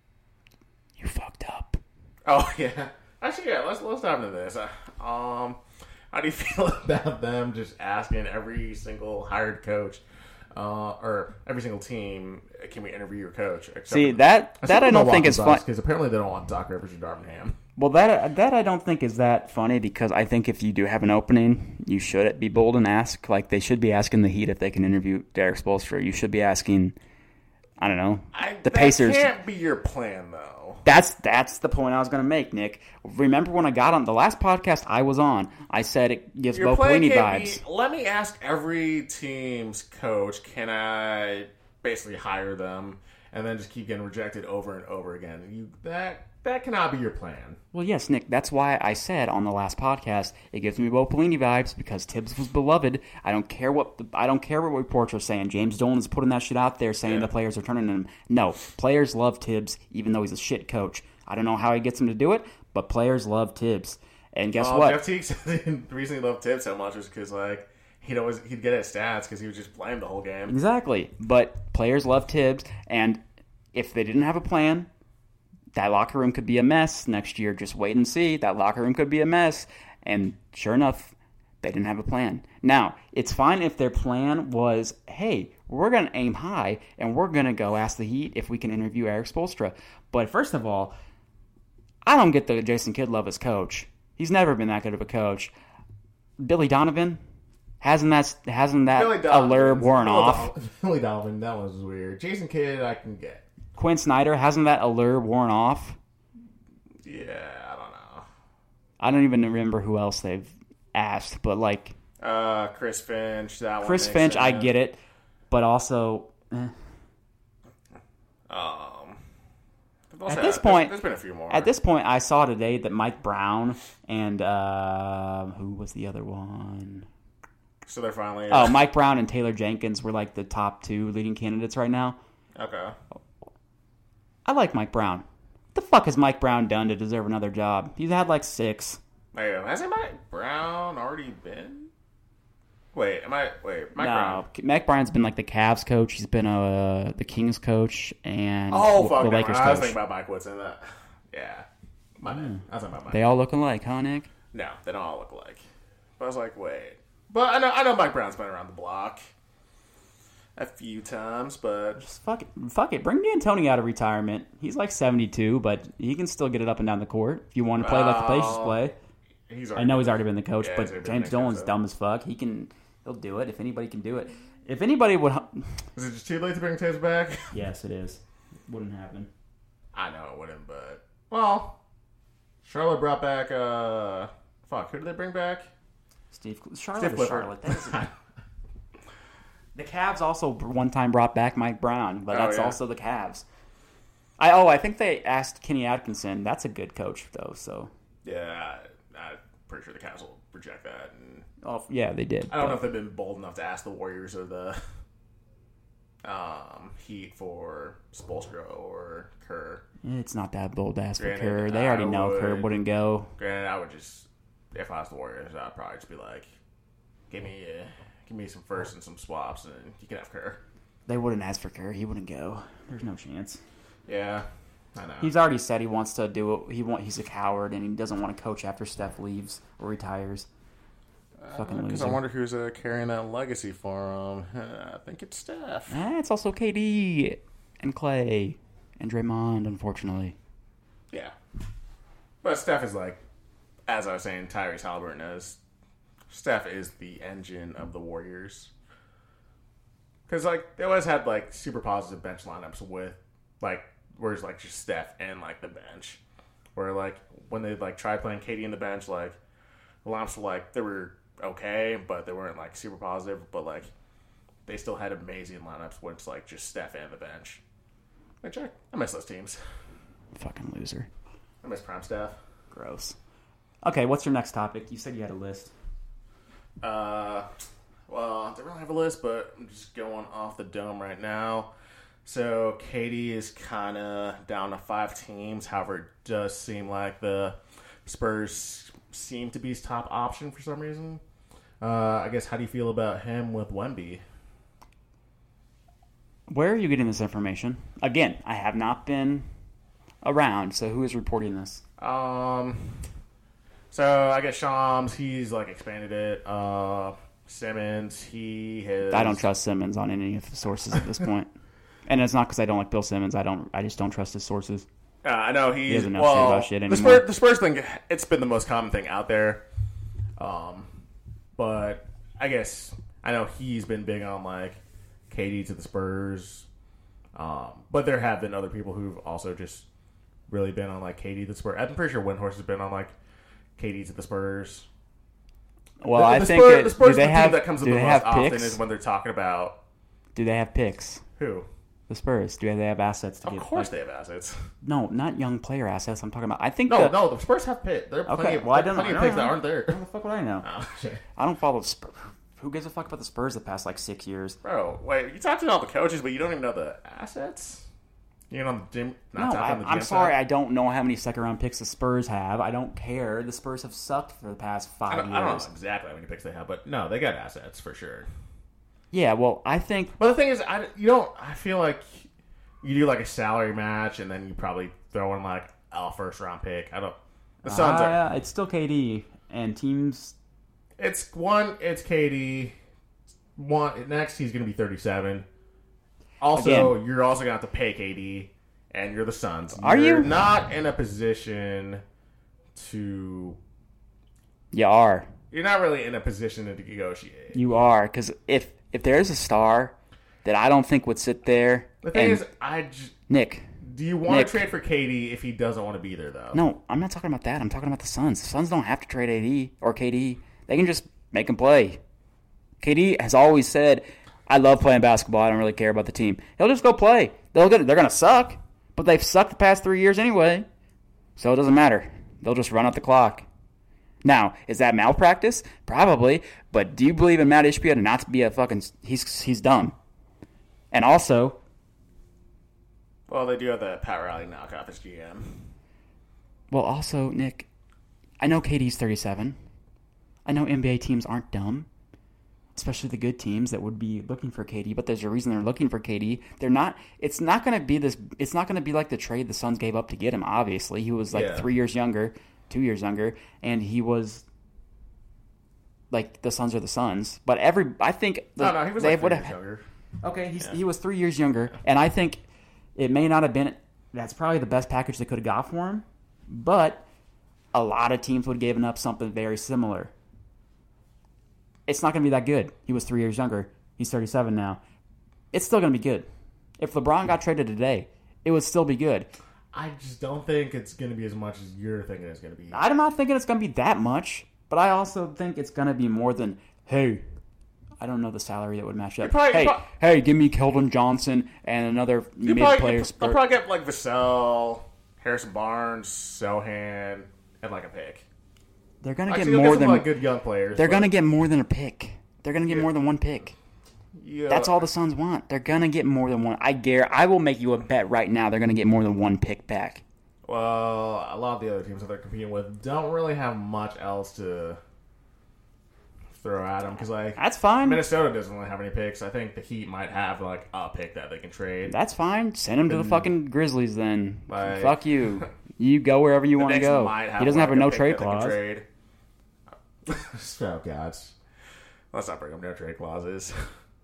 You fucked up. Oh yeah. Actually, yeah. Let's let's dive into this. Uh, um, how do you feel about them just asking every single hired coach, uh, or every single team, can we interview your coach? Except See, for- that that I don't think is fun. because apparently they don't want Doc Rivers or Darvingham. Well, that that I don't think is that funny because I think if you do have an opening, you should be bold and ask. Like, they should be asking the Heat if they can interview Derek Spoelstra. You should be asking, I don't know, I, the that Pacers. can't be your plan, though. That's that's the point I was going to make, Nick. Remember when I got on the last podcast I was on, I said it gives Your Bo plan Pelini can't vibes. be, let me ask every team's coach, can I basically hire them, and then just keep getting rejected over and over again? You that that cannot be your plan. Well, yes, Nick. That's why I said on the last podcast it gives me Bo Pelini vibes because Tibbs was beloved. I don't care what the, I don't care what reports are saying. James Dolan is putting that shit out there saying Yeah. the players are turning him. No, players love Tibbs even though he's a shit coach. I don't know how he gets him to do it, but players love Tibbs. And guess Uh, what? Jeff Teague said the reason he loved Tibbs so much was because like he'd always he'd get his stats because he would just blame the whole game. Exactly. But players love Tibbs, and if they didn't have a plan, that locker room could be a mess next year. Just wait and see. That locker room could be a mess. And sure enough, they didn't have a plan. Now, it's fine if their plan was, hey, we're going to aim high, and we're going to go ask the Heat if we can interview Eric Spoelstra. But first of all, I don't get the Jason Kidd love as coach. He's never been that good of a coach. Billy Donovan, hasn't that, hasn't that Billy allure worn Billy off? Don- Billy Donovan, that was weird. Jason Kidd, I can get. Quinn Snyder, hasn't that allure worn off? Yeah, I don't know. I don't even remember who else they've asked, but like Uh, Chris Finch, that one. Chris makes Finch, I sense. get it, but also eh. Um, they've At also this had- point- there's, there's been a few more. at this point, I saw today that Mike Brown and uh, who was the other one? so they're finally. Oh, Mike Brown and Taylor Jenkins were like the top two leading candidates right now. Okay. I like Mike Brown. What the fuck has Mike Brown done to deserve another job? He's had like six. Wait, hasn't Mike Brown already been? Wait, am I? Wait, Mike no, Brown. Mike Brown's been like the Cavs coach. He's been uh, the Kings coach and Oh the fuck! never Lakers mind. I was coach. thinking about Mike Woodson. That. Yeah. My bad. I was thinking about Mike. They all look alike, huh, Nick? No, they don't all look alike. But I was like, wait. But I know, I know Mike Brown's been around the block a few times, but Just fuck it. Fuck it. Bring D'Antoni out of retirement. He's like seventy-two, but he can still get it up and down the court if you want to play like the Pacers Oh, play. he's. I Already know he's already been the coach, Yeah, he's but already been James the coach, Dolan's so. dumb as fuck. He can. He'll do it if anybody can do it. If anybody would. Is it just too late to bring Tibbs back? Yes, it is. Wouldn't happen. I know it wouldn't, but well, Charlotte brought back. uh Fuck, who did they bring back? Steve Charlotte Steve or Clifford. Charlotte. That isn't- the Cavs also one time brought back Mike Brown, but Oh, that's yeah. also the Cavs. I oh I think they asked Kenny Atkinson. That's a good coach though. So Yeah, I, I'm pretty sure the Cavs will reject that. And oh yeah, they did. I don't know but- if they've been bold enough to ask the Warriors or the um, Heat for Spoelstra or Kerr. It's not that bold to ask for Granted, Kerr. They I already know Kerr would- wouldn't go. Granted, I would just, if I was the Warriors, I'd probably just be like, give me, uh, give me some firsts and some swaps, and you can have Kerr. They wouldn't ask for Kerr. He wouldn't go. There's no chance. Yeah, I know. He's already said he wants to do it. He want. He's a coward and he doesn't want to coach after Steph leaves or retires. Fucking Because loser. I wonder who's uh, carrying that legacy for him. Uh, I think it's Steph. Ah, it's also K D and Clay and Draymond, unfortunately. Yeah. But Steph is like, as I was saying, Tyrese Halliburton is. Steph is the engine of the Warriors. Because, like, they always had, like, super positive bench lineups with, like, where it's, like, just Steph and, like, the bench. Where, like, when they, like, tried playing K D in the bench, like, the lineups were, like, they were okay, but they weren't, like, super positive. But, like, they still had amazing lineups when it's, like, just Steph and the bench. Which I, I miss those teams. Fucking loser. I miss prime Steph. Gross. Okay, what's your next topic? You said you had a list. Uh, Well, I don't really have a list, but I'm just going off the dome right now. So K D is kind of down to five teams. However, it does seem like the Spurs seem to be his top option for some reason. Uh, I guess, how do you feel about him with Wemby? Where are you getting this information? Again, I have not been around, so who is reporting this? Um, so I guess Shams, he's like expanded it. Uh, Simmons, he has. I don't trust Simmons on any of the sources at this point, and it's not because I don't like Bill Simmons. I don't. I just don't trust his sources. Uh, I know he's he doesn't know well, shit about shit the anymore. Spurs, the Spurs thing, it's been the most common thing out there. Um, but I guess I know he's been big on like K D to the Spurs. Um, but there have been other people who've also just really been on like K D to the Spurs. I'm pretty sure Windhorst has been on like K D to the Spurs. Well, the, I the think Spurs, it, the Spurs do they the have team that comes up do the they most have often picks? is when they're talking about Do they have picks? who. The Spurs. Do they have assets to Of get? course, like, they have assets. No, not young player assets. I'm talking about. I think. No, the, no, the Spurs have picks. There are plenty Okay, of, well, I there are don't- plenty I of don't picks that know. aren't there. How the fuck would I know? Oh, shit. I don't follow the Spurs. Who gives a fuck about the Spurs the past like six years? Bro, wait, you talked to all the coaches, but you don't even know the assets? You're on the gym, not No, talking I, on the gym I'm sorry. side? I don't know how many second round picks the Spurs have. I don't care. The Spurs have sucked for the past I five don't, years. I don't know exactly how many picks they have, but no, they got assets for sure. Yeah, well, I think But the thing is, I, you don't, I feel like you do like a salary match and then you probably throw in like a first round pick. I don't, the Suns are, uh, it's still K D and teams. it's one, it's K D. One, next he's going to be thirty-seven. Also, Again. you're also going to have to pay K D, and you're the Suns. Are you're you? not in a position to. You are. You're not really in a position to negotiate. You are because if if there's a star that I don't think would sit there. The thing and is, I just, Nick. do you want Nick. to trade for K D if he doesn't want to be there though? No, I'm not talking about that. I'm talking about the Suns. The Suns don't have to trade A D or K D. They can just make him play. K D has always said, I love playing basketball. I don't really care about the team. He'll just go play. They'll get, they're going to suck, but they've sucked the past three years anyway. So it doesn't matter. They'll just run out the clock. Now, is that malpractice? Probably. But do you believe in Matt Ishbia to not to be a fucking... He's, he's dumb. And also... Well, they do have the Pat Riley knockoff as G M. Well, also, Nick, I know K D's thirty-seven. I know N B A teams aren't dumb. Especially the good teams that would be looking for K D, but there's a reason they're looking for K D. They're not. It's not going to be this. It's not going to be like the trade the Suns gave up to get him. Obviously, he was like Yeah. three years younger, two years younger, and he was like the Suns are the Suns. But every, I think No, no, he was they like three would years have. younger. Okay, he's, Yeah. he was three years younger, and I think it may not have been. That's probably the best package they could have got for him, but a lot of teams would have given up something very similar. It's not going to be that good. He was three years younger. He's thirty-seven now. It's still going to be good. If LeBron got traded today, it would still be good. I just don't think it's going to be as much as you're thinking it's going to be. I'm not thinking it's going to be that much, but I also think it's going to be more than, hey, I don't know the salary that would match up. probably- hey, you pro- hey, give me Keldon Johnson and another You mid probably, player. you, they'll probably get like Vassell, Harrison Barnes, Sohan, and like a pick. They're going to Actually, get they'll more get some than like good young players. they're but- going to get more than a pick. They're going to get Yeah. more than one pick. Yeah. That's all the Suns want. They're going to get more than one. I dare. I will make you a bet right now. They're going to get more than one pick back. Well, a lot of the other teams that they're competing with don't really have much else to throw at them because, like, That's fine. Minnesota doesn't really have any picks. I think the Heat might have like a pick that they can trade. That's fine. Send him to the fucking Grizzlies then. Like- Fuck you. You go wherever you The want to Knicks go. might He doesn't like, have a no pick trade that they can clause. Trade. Oh God, let's not bring up no trade clauses.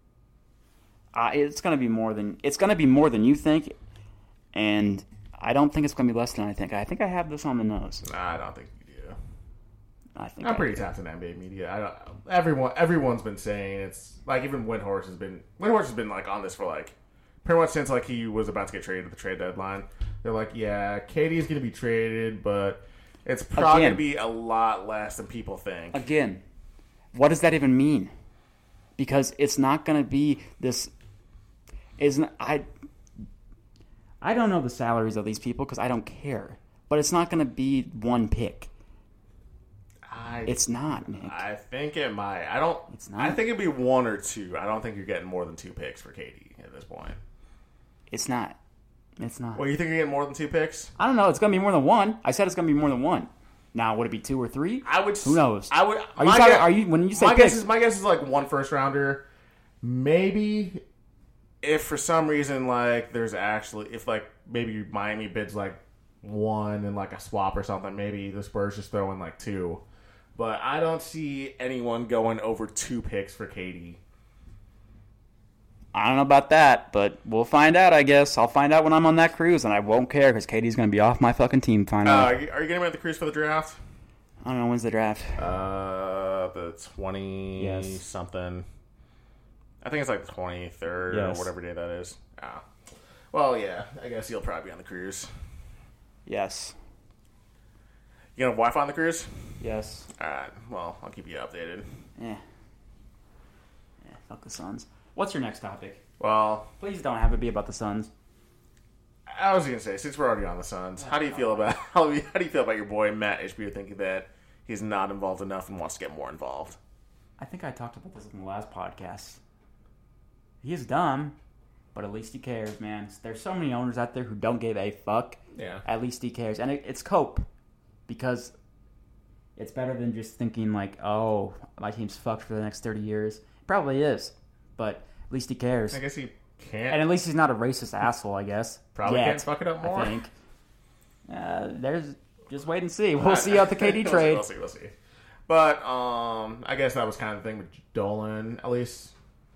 Uh, it's going to be more than it's going to be more than you think, and I don't think it's going to be less than I think. I think I have this on the nose. Nah, I don't think you do. I think I'm I pretty do. tapped in N B A media. I don't. Everyone, everyone's been saying it's like even Windhorst has been. Windhorst has been like on this for like pretty much since like he was about to get traded at the trade deadline. They're like, yeah, K D is going to be traded, but it's probably going Again. to be a lot less than people think. Again, what does that even mean? Because it's not going to be this. Isn't I? I don't know the salaries of these people because I don't care. But it's not going to be one pick. I I, It's not, Nick. I think it might. I don't. It's not. I think it'd be one or two. I don't think you're getting more than two picks for K D at this point. It's not. It's not. Well, you think you're getting more than two picks? I don't know. It's going to be more than one. I said it's going to be more than one. Now, would it be two or three? I would. Who knows? I would. Are you my talking? guess, Are you when you say my picks? guess is my guess is like one first rounder, maybe. If for some reason like there's actually if like maybe Miami bids like one and like a swap or something, maybe the Spurs just throw in like two. But I don't see anyone going over two picks for K D. I don't know about that, but we'll find out, I guess. I'll find out when I'm on that cruise, and I won't care because K D's going to be off my fucking team finally. Uh, are you, are you going to be at the cruise for the draft? I don't know. When's the draft? Uh, the twenty Yes. something. I think it's like the twenty-third Yes. or whatever day that is. Ah. Well, yeah. I guess you'll probably be on the cruise. Yes. You gonna have Wi-Fi on the cruise? Yes. Alright. Well, I'll keep you updated. Yeah. Yeah, fuck the Suns. What's your next topic? Well, Please don't have it be about the Suns. I was gonna say, since we're already on the Suns, how do you feel about how, do you- how do you feel about your boy Matt Ishbia thinking that he's not involved enough and wants to get more involved? I think I talked about this in the last podcast. He is dumb, but at least he cares, man. There's so many owners out there who don't give a fuck. Yeah. At least he cares. And it, it's cope. Because it's better than just thinking like, oh, my team's fucked for the next thirty years. It probably is. But at least he cares. I guess he can't. And at least he's not a racist asshole, I guess. Probably Yet, can't fuck it up more. I think. Uh, there's just wait and see. We'll see out the K D trade. We'll see, we'll see. But um, I guess that was kind of the thing with Dolan. At least,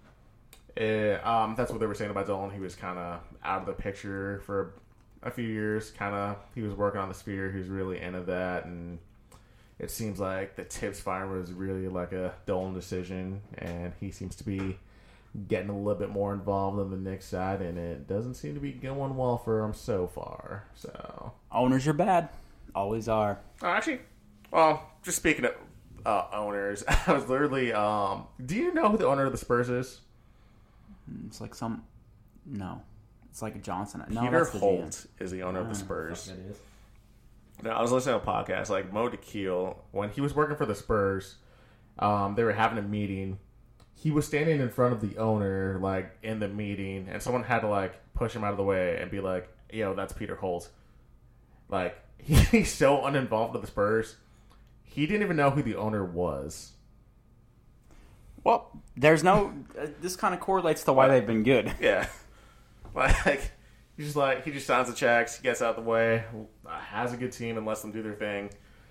it, um, that's what they were saying about Dolan. He was kind of out of the picture for a few years. Kind of, he was working on the Sphere. He was really into that, and it seems like the Tibbs fire was really like a Dolan decision, and he seems to be getting a little bit more involved on the Knicks side, and it doesn't seem to be going well for him so far. So Owners are bad. Always are. Oh, actually, well, just speaking of uh, owners, I was literally. Um, do you know who the owner of the Spurs is? It's like some. No. It's like Johnson. No, Peter that's the G M. Holt is the owner of the Oh, Spurs. fuck that is. Now, I was listening to a podcast, like Mo DeKeel, when he was working for the Spurs, um, they were having a meeting. He was standing in front of the owner, like, in the meeting, and someone had to, like, push him out of the way and be like, yo, that's Peter Holt. Like, he's so uninvolved with the Spurs. He didn't even know who the owner was. Well, there's no. Uh, this kind of correlates to why they've been good. Yeah. Like, he just, like, he just signs the checks, gets out of the way, has a good team and lets them do their thing.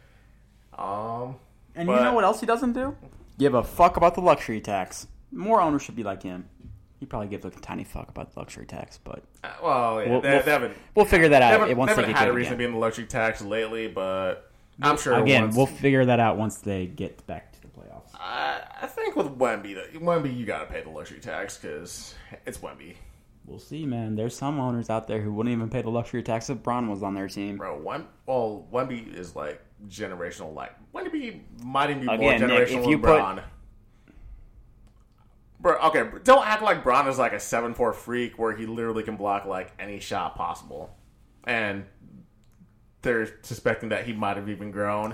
Um... And But- you know what else he doesn't do? Give a fuck about the luxury tax. More owners should be like him. He probably gives a tiny fuck about the luxury tax, but Uh, well, yeah, We'll- they, we'll- they haven't, we'll figure that they out haven't, once they they haven't get had a good reason to again. be in the luxury tax lately, but I'm sure Again, once, we'll figure that out once they get back to the playoffs. I, I think with Wemby, that Wemby, you got to pay the luxury tax because it's Wemby. We'll see, man. There's some owners out there who wouldn't even pay the luxury tax if Braun was on their team. Bro, Wem, well, Wemby is like generational. Like Wemby might even be more Again, Nick, generational if you than put- Braun. Bro, okay, don't act like Braun is like a seven four freak where he literally can block like any shot possible. And they're suspecting that he might have even grown.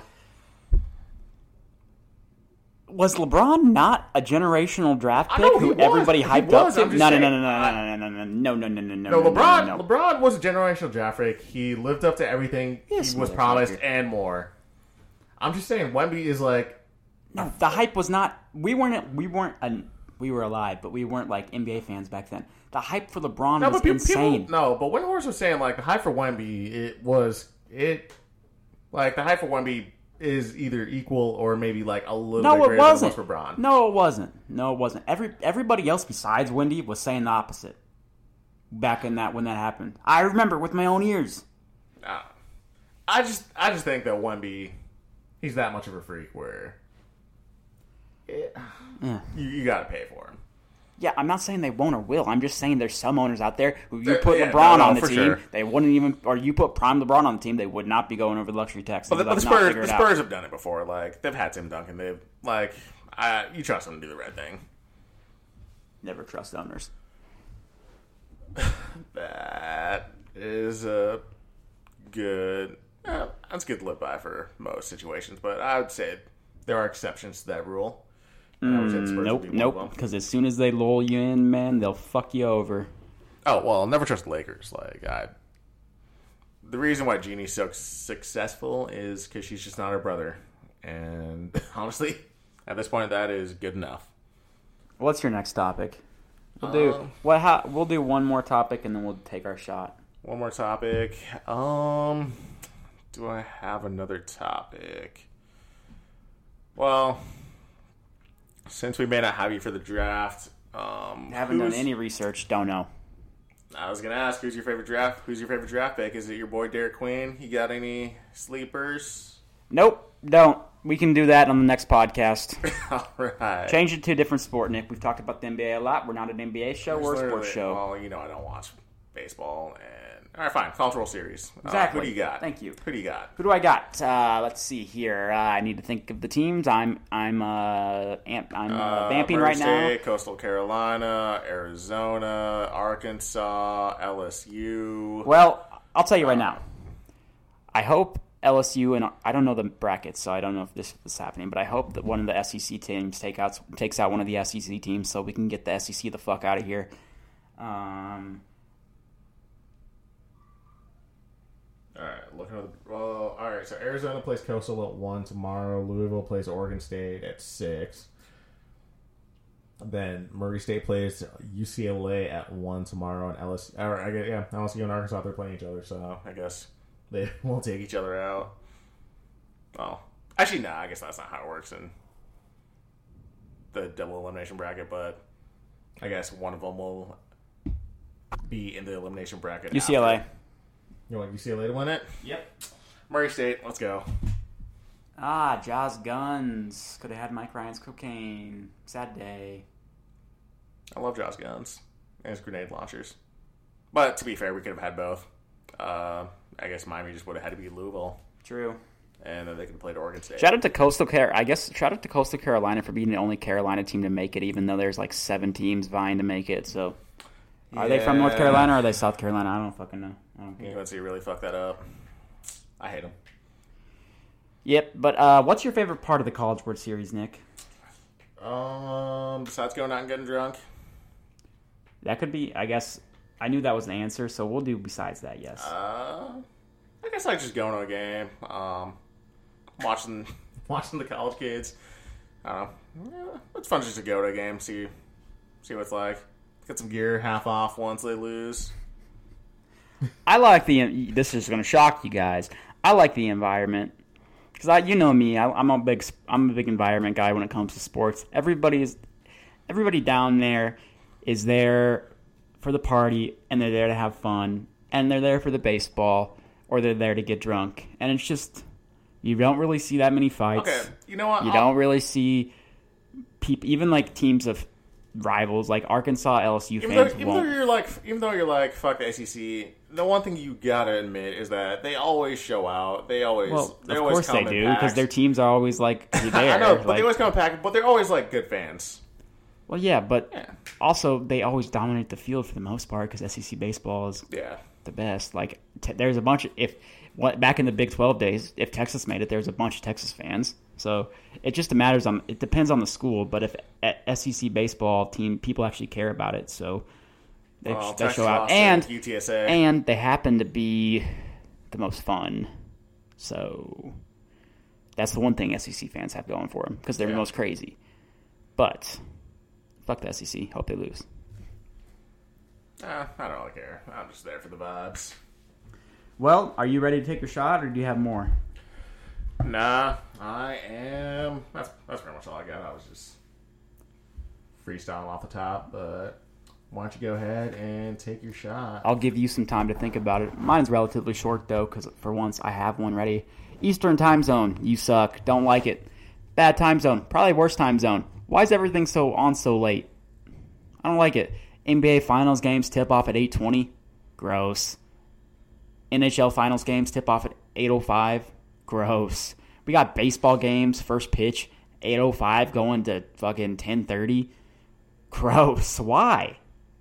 Was LeBron not a generational draft I pick know, he who was. everybody He hyped was, up I'm to? just No, no, saying. no, no, no, no, no, no, no, no, no, no, no, No, no, LeBron. no, no. LeBron was a generational draft pick. He lived up to everything Yes, he was motherfucker. promised and more. I'm just saying, Wemby is like, No, the hype was not. We weren't. We weren't. A, we were alive, but we weren't like N B A fans back then. The hype for LeBron no, was but people, insane. people, no, but Windhorst was saying like the hype for Wemby, it was it, like the hype for Wemby is either equal or maybe like a little No, bit it greater wasn't. than it was for Bron. No, it wasn't. No, it wasn't. Every everybody else besides Wendy was saying the opposite. Back in that when that happened, I remember with my own ears. Uh, I just, I just think that Wemby, he's that much of a freak where it, Yeah. you, you got to pay for him. Yeah, I'm not saying they won't or will. I'm just saying there's some owners out there who you There- put yeah, LeBron no, no, on the for team, sure. they wouldn't even, or you put prime LeBron on the team, they would not be going over the luxury tax. But the, They but would the not Spurs, figure the it out. Spurs have done it before. Like they've had Tim Duncan. They've like, I, you trust them to do the right thing. Never trust owners. That is a good. Uh, that's good to live by for most situations, but I would say there are exceptions to that rule. And I would say the Mm, Spurs nope, would be one of them. nope. Because as soon as they lull you in, man, they'll fuck you over. Oh, well, I'll never trust the Lakers. Like, I, the reason why Jeannie's so successful is because she's just not her brother. And honestly, at this point, that is good enough. What's your next topic? We'll do Um, what? How, we'll do one more topic and then we'll take our shot. One more topic. Um, do I have another topic? Well, since we may not have you for the draft, um, Haven't done who's- any research. Don't know. I was gonna ask, who's your favorite draft? Who's your favorite draft pick? Is it your boy Derek Queen? You got any sleepers? Nope. Don't. We can do that on the next podcast. All right. Change it to a different sport, Nick. We've talked about the N B A a lot. We're not an N B A show. We're a sports Literally- show. Well, you know I don't watch baseball. And all right, fine. College World Series. Uh, Exactly. who do you got? Thank you. Who do you got? Who do I got? Uh, let's see here. Uh, I need to think of the teams. I'm I'm uh, amp, I'm uh, Uh, vamping Murray right now. State, Coastal Carolina, Arizona, Arkansas, L S U. Well, I'll tell you right now. I hope L S U, and I don't know the brackets, so I don't know if this is happening, but I hope that one of the S E C teams take out, takes out one of the S E C teams so we can get the S E C the fuck out of here. Um, All right, looking at the well. All right, so Arizona plays Coastal at one tomorrow. Louisville plays Oregon State at six. Then Murray State plays U C L A at one tomorrow, and L S U. Or I guess, yeah, L S U and Arkansas they're playing each other, so I guess they won't take each other out. Oh, actually, no. I guess that's not how it works in the double elimination bracket, but I guess one of them will be in the elimination bracket. U C L A. after. You want U C L A to win it? Yep. Murray State, let's go. Ah, Jaws Guns. Could have had Mike Ryan's cocaine. Sad day. I love Josh Guns and his grenade launchers. But to be fair, we could have had both. Uh, I guess Miami just would have had to be Louisville, True. and then they could have played Oregon State. Shout out to Coastal Car. I guess shout out to Coastal Carolina for being the only Carolina team to make it, even though there's like seven teams vying to make it. So, are they from North Yeah. Carolina or are they South Carolina? I don't fucking know. I don't care. U N C really fucked that up. I hate them. Yep. But uh, what's your favorite part of the College World Series, Nick? Um, besides going out and getting drunk, That could be. I guess I knew that was the answer, so we'll do besides that. Yes. uh, I guess I like just going to a game, um, watching watching the college kids. I don't know. Yeah, it's fun just to go to a game, see see what it's like. Get some gear half off once they lose. I like the. This is going to shock you guys. I like the environment because I, you know me, I, I'm a big, I'm a big environment guy when it comes to sports. Everybody's, everybody down there is there for the party, and they're there to have fun, and they're there for the baseball, or they're there to get drunk, and it's just you don't really see that many fights. Okay, you know what? You I'll- don't really see people, even like teams of rivals like Arkansas L S U Even though, fans even though won't. you're like, even though you're like, fuck the S E C. The one thing you gotta admit is that they always show out. They always, Well, they of always course come they in do because packs. their teams are always like there. I know, but like- they always come in packed. But they're always like good fans. Well, yeah, but Yeah. also they always dominate the field for the most part because S E C baseball is Yeah, the best. Like, te- there's a bunch of if what back in the Big twelve days, if Texas made it, there's a bunch of Texas fans. So it just matters on. It depends on the school, but if a S E C baseball team people actually care about it, so they, well, they Texas show out lost to and U T S A. and they happen to be the most fun. So that's the one thing S E C fans have going for them because they're Yeah. the most crazy. But fuck the S E C. Hope they lose. Uh, I don't really care. I'm just there for the vibes. Well, are you ready to take your shot, or do you have more? Nah, I am. That's that's pretty much all I got. I was just freestyling off the top, but why don't you go ahead and take your shot? I'll give you some time to think about it. Mine's relatively short, though, because for once I have one ready. Eastern time zone. You suck. Don't like it. Bad time zone. Probably worst time zone. Why is everything so on so late? I don't like it. N B A Finals games tip off at eight twenty. Gross. N H L Finals games tip off at eight oh five. Gross. We got baseball games, first pitch, eight oh five going to fucking ten thirty. Gross. Why?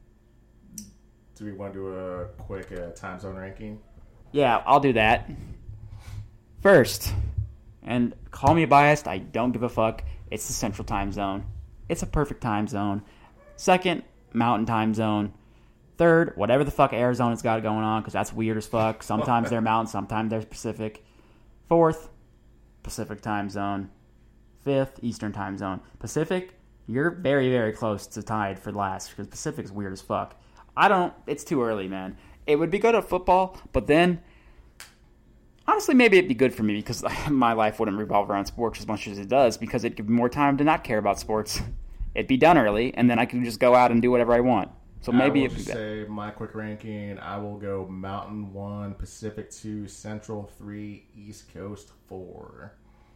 Do we want to do a quick uh, time zone ranking? Yeah, I'll do that. First, and Call me biased. I don't give a fuck. It's the Central Time Zone. It's a perfect time zone. Second, Mountain Time Zone. Third, whatever the fuck Arizona's got going on, because that's weird as fuck. Sometimes they're Mountain, sometimes they're Pacific. Fourth, Pacific Time Zone. Fifth, Eastern Time Zone. Pacific, you're very, very close to tied for last, because Pacific's weird as fuck. I don't, it's too early, man. It would be good at football, but then, honestly, maybe it'd be good for me, because my life wouldn't revolve around sports as much as it does, because it'd give me more time to not care about sports. It'd be done early, and then I can just go out and do whatever I want. So maybe I will if just say my quick ranking, I will go Mountain one, Pacific two, Central three, East Coast four.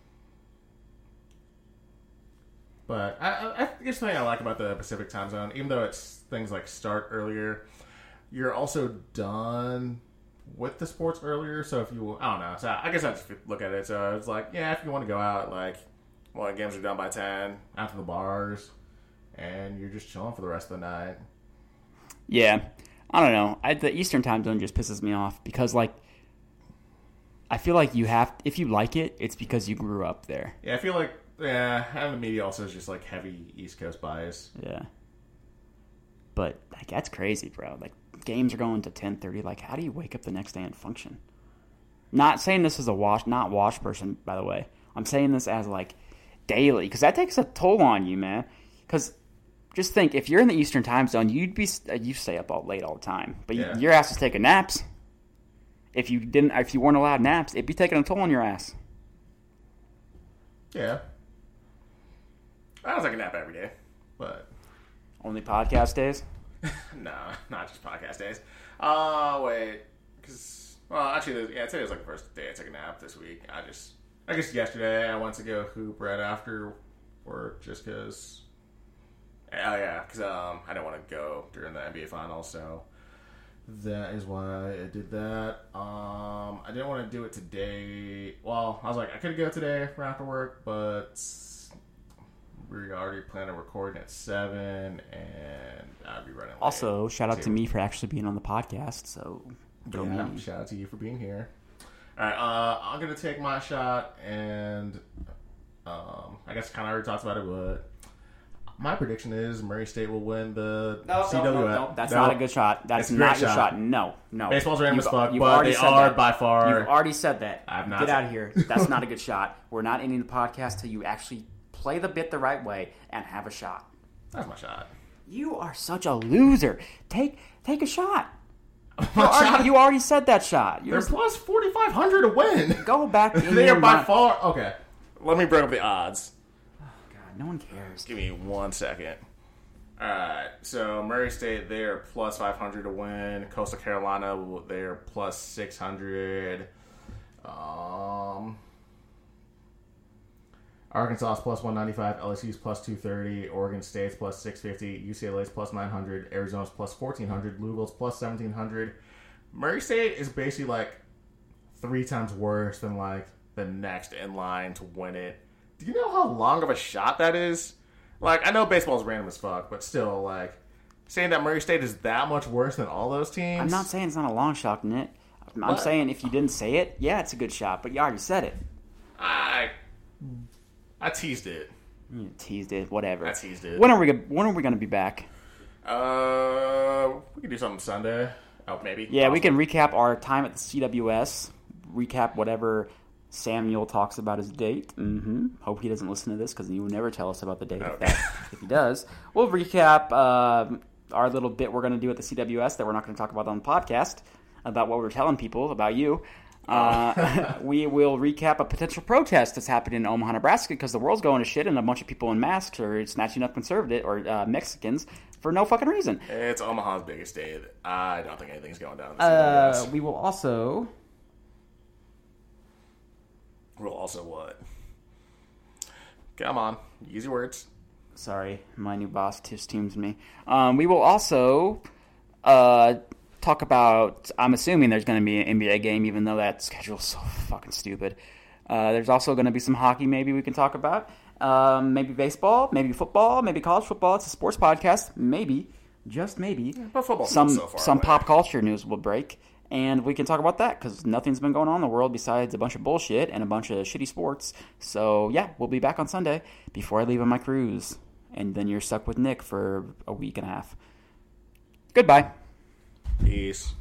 But I, I, I guess the thing I like about the Pacific time zone, even though it's things like start earlier, you're also done with the sports earlier. So if you, I don't know. So I guess I just look at it. So it's like, yeah, if you want to go out, like, well, games are done by ten, after the bars, and you're just chilling for the rest of the night. Yeah, I don't know. I, the Eastern time zone just pisses me off because, like, I feel like you have, if you like it, it's because you grew up there. Yeah, I feel like, yeah, and the media also is just, like, heavy East Coast bias. Yeah. But, like, that's crazy, bro. Like, games are going to ten thirty. Like, how do you wake up the next day and function? Not saying this as a wash, not wash person, by the way. I'm saying this as, like, daily, because that takes a toll on you, man. Because just think, if you're in the Eastern time zone, you'd be you stay up all late all the time, but yeah. you, your ass is taking naps. If you didn't, if you weren't allowed naps, it'd be taking a toll on your ass. Yeah, I don't take a nap every day, but only podcast days. No, not just podcast days. Uh, wait, because well, actually, yeah, today was like the first day I took a nap this week. I just, I guess yesterday I went to go hoop right after work just because. Oh, yeah, because um, I didn't want to go during the N B A Finals, so that is why I did that. Um, I didn't want to do it today. Well, I was like, I could go today for after work, but we already planned on recording at seven, and I'd be running late. Also, shout out too. to me for actually being on the podcast, so go yeah, me. Shout out to you for being here. All right, uh, I'm going to take my shot, and um, I guess I kind of already talked about it, but my prediction is Murray State will win the no, C W F. No, no, no. That's no. not a good shot. That's it's not a your shot. shot. No, no. Baseball's random as fuck, but they are that. by far. You've already said that. I've not Get said... out of here. That's not a good shot. We're not ending the podcast till you actually play the bit the right way and have a shot. That's my shot. You are such a loser. Take take a shot. You already, you already said that shot. You're They're plus forty-five hundred to win. Go back. In they are by mind. far. Okay. Let me bring up the odds. Oh, God. No one cares. Give me one second. Alright, so Murray State, they're plus five hundred to win. Coastal Carolina, they're plus six hundred. Um, Arkansas is plus one ninety-five. L S U's plus two thirty. Oregon State's plus six fifty. U C L A's plus nine hundred. Arizona's plus fourteen hundred. Louisville's plus seventeen hundred. Murray State is basically like three times worse than like the next in line to win it. Do you know how long of a shot that is? Like, I know baseball's random as fuck, but still, like, saying that Murray State is that much worse than all those teams? I'm not saying it's not a long shot, Nick. I'm what? saying if you didn't say it, yeah, it's a good shot, but you already said it. I I teased it. You teased it, whatever. I teased it. When are we, when are we going to be back? Uh, we can do something Sunday. Oh, maybe. Yeah, awesome. We can recap our time at the C W S, recap whatever Samuel talks about his date. Mm-hmm. Hope he doesn't listen to this because he would never tell us about the date. Okay. If, that, if he does, we'll recap uh, our little bit we're going to do at the C W S that we're not going to talk about on the podcast about what we're telling people about you. Uh, we will recap a potential protest that's happening in Omaha, Nebraska because the world's going to shit and a bunch of people in masks are snatching up conservative or uh, Mexicans for no fucking reason. It's Omaha's biggest state. I don't think anything's going down. Uh, we will also... We'll also what? Come on. Use your words. Sorry, my new boss just teams me. Um, we will also uh, talk about... I'm assuming there's going to be an N B A game, even though that schedule's so fucking stupid. Uh, there's also going to be some hockey maybe we can talk about. Um, maybe baseball, maybe football, maybe college football. It's a sports podcast. Maybe. Just maybe. Yeah, but football's some, so far Some away. pop culture news will break. and we can talk about that because nothing's been going on in the world besides a bunch of bullshit and a bunch of shitty sports. So, yeah, we'll be back on Sunday before I leave on my cruise. And then you're stuck with Nick for a week and a half. Goodbye. Peace.